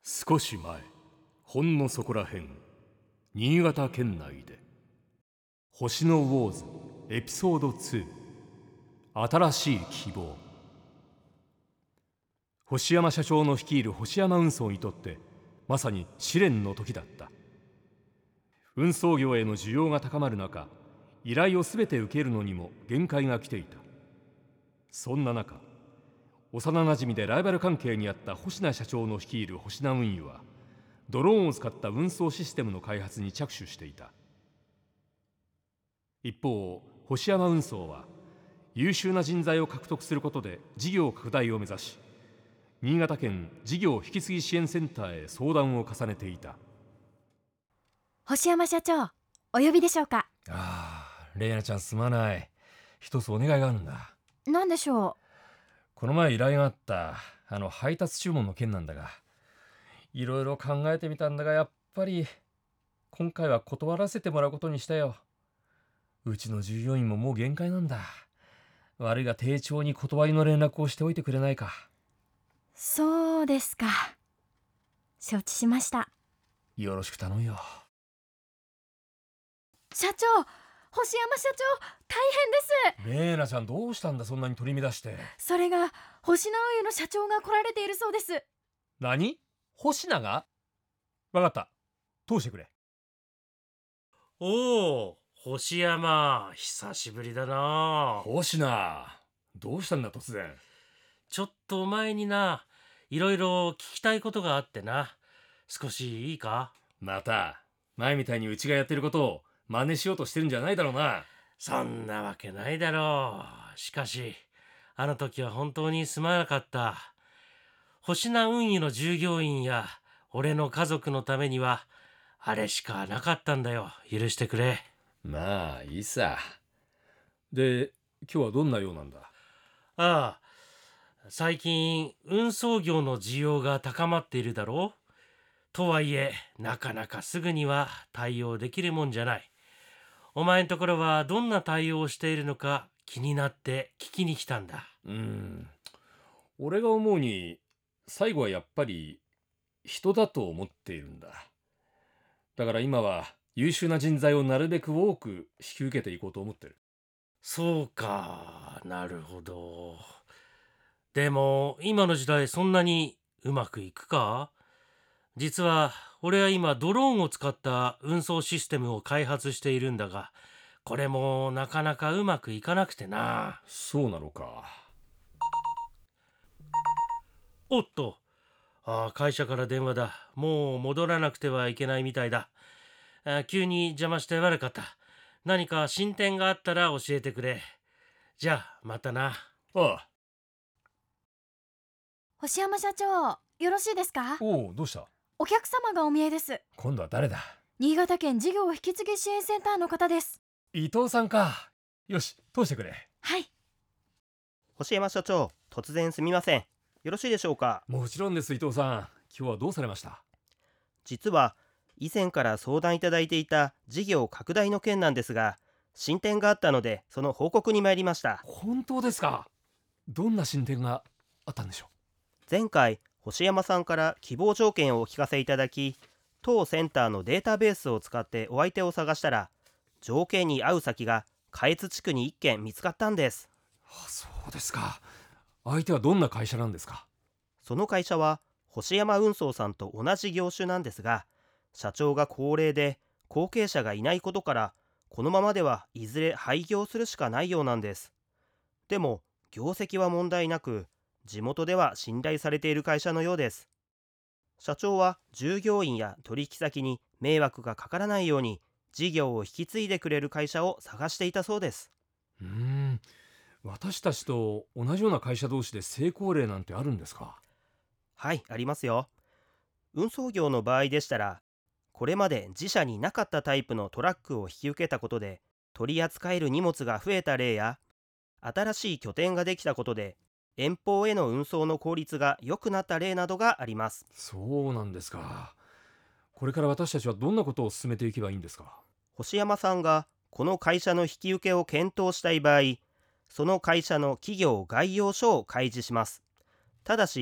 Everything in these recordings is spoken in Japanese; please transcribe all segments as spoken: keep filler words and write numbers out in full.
少し前、ほんのそこらへん、新潟県内で星のウォーズエピソードツー、新しい希望。星山社長の率いる星山運送にとってまさに試練の時だった。運送業への需要が高まる中、依頼をすべて受けるのにも限界が来ていた。そんな中、幼なじみでライバル関係にあった星名社長の率いる星名運輸はドローンを使った運送システムの開発に着手していた。一方、星山運送は優秀な人材を獲得することで事業拡大を目指し、新潟県事業引き継ぎ支援センターへ相談を重ねていた。 星山社長、お呼びでしょうか？ ああ、レイナちゃんすまない。一つお願いがあるんだ。 何でしょこの前依頼があったあの配達注文の件なんだが、いろいろ考えてみたんだが、やっぱり今回は断らせてもらうことにしたよ。うちの従業員ももう限界なんだ。悪いが丁重に断りの連絡をしておいてくれないか。 う？そうですか。承知しました。 よろしく頼むよ。 社長、星山社長、大変です。 レイナちゃんどうしたんだ、そんなに取り乱して。 それが星名運輸の社長が来られているそうです。 何？星名が？わかった、通してくれ。 おお、星山、久しぶりだな。 星名、どうしたんだ突然。 ちょっと前にな、いろいろ聞きたいことがあってな。少しいいか？ また前みたいにうちがやってることを真似しようとしてるんじゃないだろうな。 そんなわけないだろう。しかし、あの時は本当にすまなかった。星名運輸の従業員や俺の家族のためには、あれしかなかったんだよ。許してくれ。 まあいいさ。で、今日はどんなようなんだ？ ああ、最近運送業の需要が高まっているだろう。とはいえ、なかなかすぐには対応できるもんじゃない。お前んところはどんな対応をしているのか気になって聞きに来たんだ。 うーん、俺が思うに最後はやっぱり人だと思っているんだ。だから今は優秀な人材をなるべく多く引き受けていこうと思ってる。 そうか、なるほど。でも今の時代そんなにうまくいくか？実は俺は今ドローンを使った運送システムを開発しているんだが、これもなかなかうまくいかなくてな。 そうなのか。 おっと、ああ、会社から電話だ。もう戻らなくてはいけないみたいだ。あ、急に邪魔して悪かった。何か進展があったら教えてくれ。じゃあまたな。 ああ。 星山社長、よろしいですか？ おお、どうした？ お客様がお見えです。 今度は誰だ？ 新潟県事業引き継ぎ支援センターの方です。 伊藤さんか。よし、通してくれ。 はい。 星山社長、突然すみません。よろしいでしょうか？ もちろんです。伊藤さん、今日はどうされました？ 実は以前から相談いただいていた事業拡大の件なんですが、進展があったのでその報告に参りました。 本当ですか？どんな進展があったんでしょ前回星山さんから希望条件をお聞かせいただき、当センターのデータベースを使ってお相手を探したら、条件に合う先が下越地区にいっけん見つかったんです。 う？あ、そうですか。相手はどんな会社なんですか？ その会社は星山運送さんと同じ業種なんですが、社長が高齢で後継者がいないことから、このままではいずれ廃業するしかないようなんです。でも業績は問題なく、地元では信頼されている会社のようです。社長は従業員や取引先に迷惑がかからないように、事業を引き継いでくれる会社を探していたそうです。 うーん、私たちと同じような会社同士で成功例なんてあるんですか？ はい、ありますよ。運送業の場合でしたら、これまで自社になかったタイプのトラックを引き受けたことで取り扱える荷物が増えた例や、新しい拠点ができたことで遠方への運送の効率が良くなった例などがあります。 そうなんですか。これから私たちはどんなことを進めていけばいいんですか？ 星山さんがこの会社の引き受けを検討したい場合、その会社の企業概要書を開示します。ただし、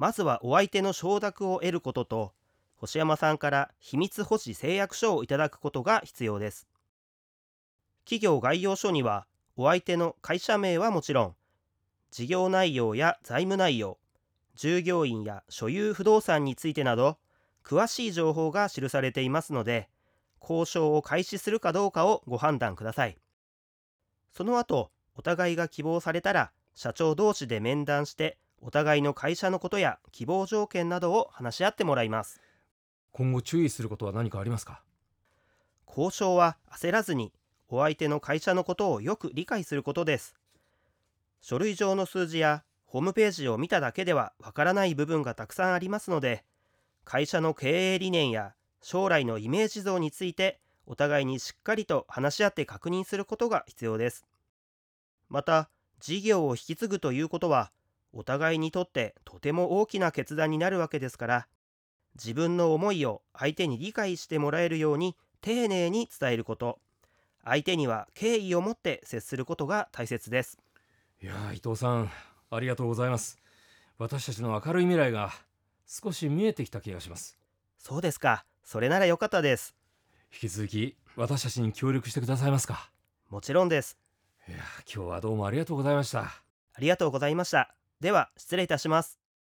まずはお相手の承諾を得ることと、星山さんから秘密保持誓約書をいただくことが必要です。企業概要書にはお相手の会社名はもちろん、事業内容や財務内容、従業員や所有不動産についてなど詳しい情報が記されていますので、交渉を開始するかどうかをご判断ください。その後、お互いが希望されたら社長同士で面談して、お互いの会社のことや希望条件などを話し合ってもらいます。 今後注意することは何かありますか？ 交渉は焦らずに、お相手の会社のことをよく理解することです。書類上の数字やホームページを見ただけではわからない部分がたくさんありますので、会社の経営理念や将来のイメージ像についてお互いにしっかりと話し合って確認することが必要です。また、事業を引き継ぐということはお互いにとってとても大きな決断になるわけですから、自分の思いを相手に理解してもらえるように丁寧に伝えること、相手には敬意を持って接することが大切です。 いやー、伊藤さん、ありがとうございます。私たちの明るい未来が少し見えてきた気がします。 そうですか。それならよかったです。 引き続き私たちに協力してくださいますか？ もちろんです。 いやー、今日はどうもありがとうございました。 ありがとうございました。では失礼いたします。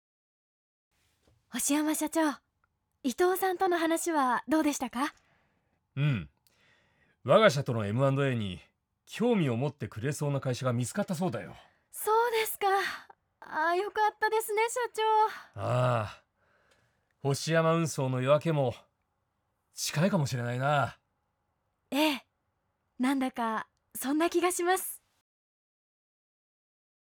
星山社長、伊藤さんとの話はどうでしたか？ うん、我が社との エムアンドエー に興味を持ってくれそうな会社が見つかったそうだよ。 そうですか。ああ、よかったですね、社長。 ああ、星山運送の夜明けも近いかもしれないな。 ええ、なんだかそんな気がします。